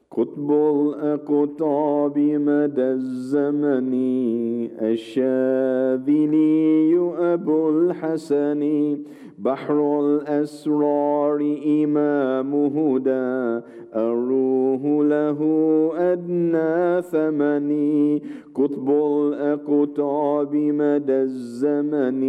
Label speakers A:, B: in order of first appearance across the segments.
A: قطب الأقطاب مدى الزمن الشاذلي أبو الحسن بحر الأسرار إمام هدى الروح له أدنى ثمن قطب الأقطاب مدى الزمن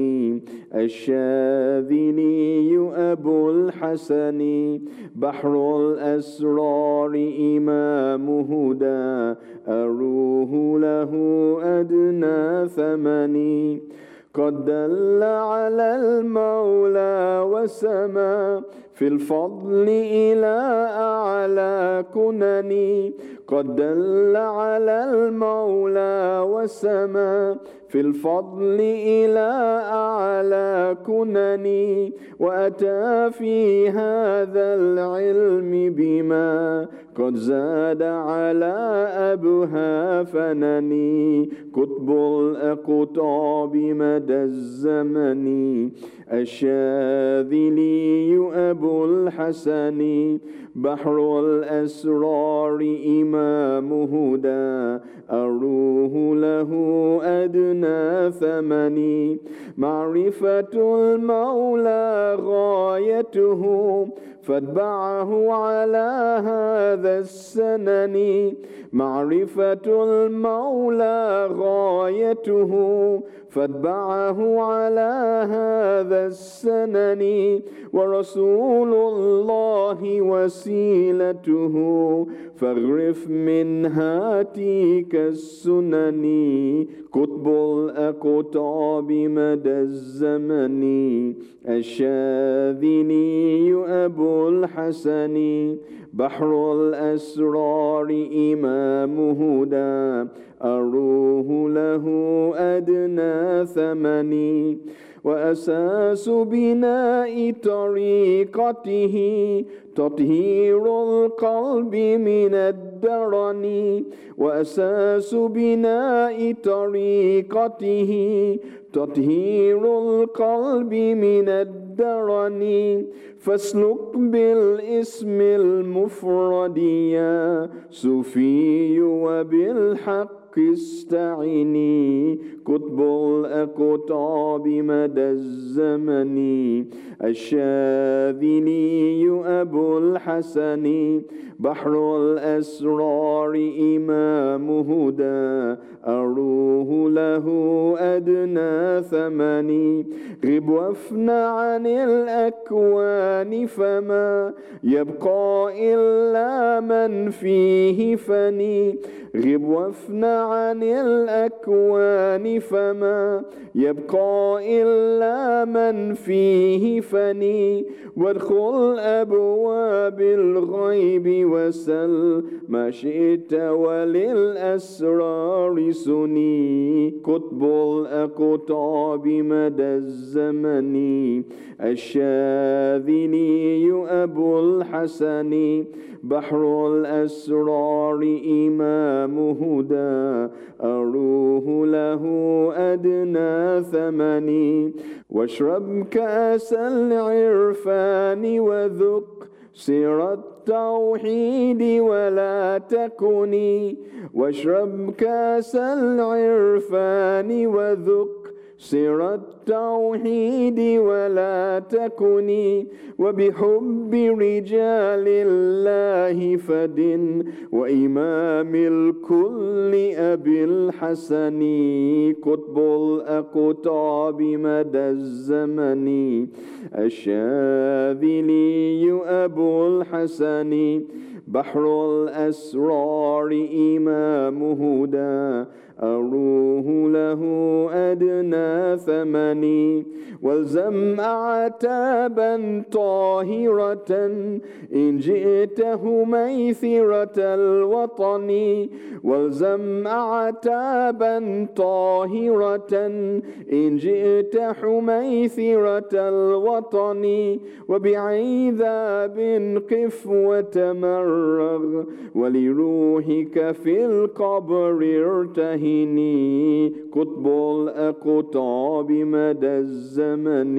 A: الشاذلي أبو الحسن بحر الأسرار إمام هدى الروح له أدنى ثمن قد دل على المولى وسما في الفضل إلى أعلى كنني قد دل على المولى وسما في الفضل إلى أعلى كنني وأتى في هذا العلم بما قد زاد على أبها فنني قطب الأقطاب مدى الزمن الشاذلي أبو الحسن بحر الأسرار إمام هدى الروح له أدنى ثمن معرفة المولى غايته فاتبعه على هذا السنن معرفة المولى غايته فاتبعه على هذا السنن ورسول الله وسيلته فاغرف من هاتيك السنن قطب الأقطاب مدى الزمن الشاذلي أبو الحسن بحر الأسرار إمام هدى الروح له أدنى ثمن وأساس بناء طريقته تطهير القلب من الدرن وأساس بناء طريقته تطهير القلب من الدرن فاسلك بالاسم المفرد يا صوفي وبالحق استعيني قطب الأقطاب مدى الزمن الشاذلي أبو الحسن بحر الأسرار إمام هدى الروح له أدنى ثمن غب وافنى عن الأكوان فما يبقى إلا من فيه فني غب وافنى عن الأكوان فما يبقى إلا من فيه فني وادخل أبواب الغيب وسل ما شئت وللأسرار سني قطب الأقطاب مدى الزمن الشاذلي أبو الحسن بحر الأسرار إمام هدى الروح له أدنى ثمن واشرب كأس العرفان وذق سر التوحيد ولا تكني واشرب كأس العرفان وذق سر التوحيد ولا تكني وبحب رجال الله فدن وإمام الكل أبي الحسن قطب الأقطاب مدى الزمن الشاذلي أبو الحسن بحر الأسرار إمام هدى الروح له أدنى ثمن والزم أعتابا طاهرة إن جئته ميثرة الوطن والزم أعتابا طاهرة إن جئت حميثرة الوطن وبعذاب قف وتمرغ ولروحك في القبر ارتهني قطب الأقطاب مدى الزمن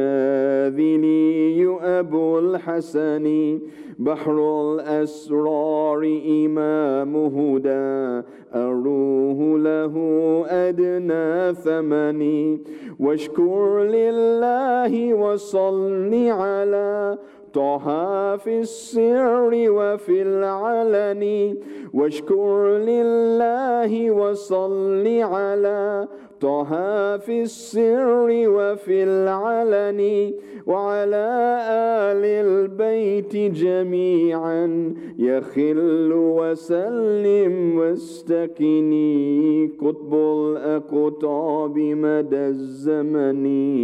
A: الشاذلي أبو الحسن بحر الأسرار إمام هدى أروه له أدنى ثمني واشكر لله وصل على طه في السر وفي العلن واشكر لله وصل على طه في السر وفي العلن وعلى آل البيت جميعا يخل وسلم واستكني قطب الأقطاب مدى الزمن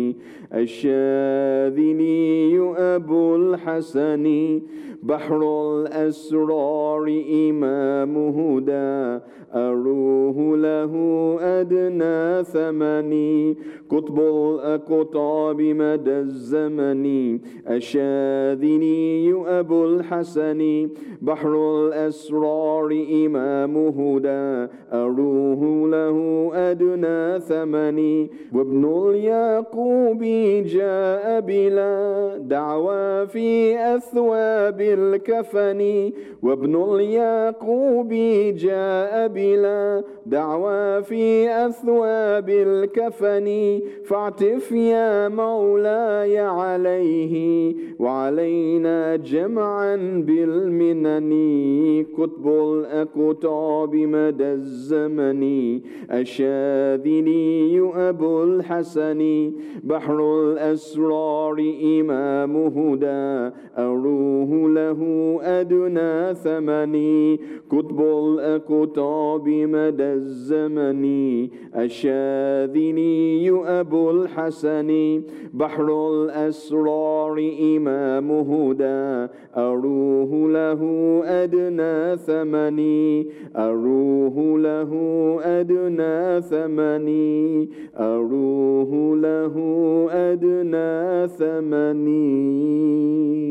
A: الشاذلي أبو الحسن بحر الأسرار إمام هدى أروه له أدنى ثمني قطب الأقطاب مدى الزمن الشاذلي أبو الحسن بحر الأسرار إمام هدى أروه له أدنى ثمني وابن اليعقوب جاء بلا دعوى في أثواب الكفن وابن اليعقوب جاء بلا دعوى في أثواب الكفن فاعتف يا مولاي عليه وعلينا جمعا بالمنن قطب الأقطاب مدى الزمن الشاذلي أبو الحسن بحر الأسرار إمام هدى أروه له أدنى ثمني قطب الأقطاب مدى الزمن الشاذلي أبو الحسن بحر الأسرار إمام هدى أروه له أدنى ثمني أروه له أدنى ثمني أروه له أدنى ثمني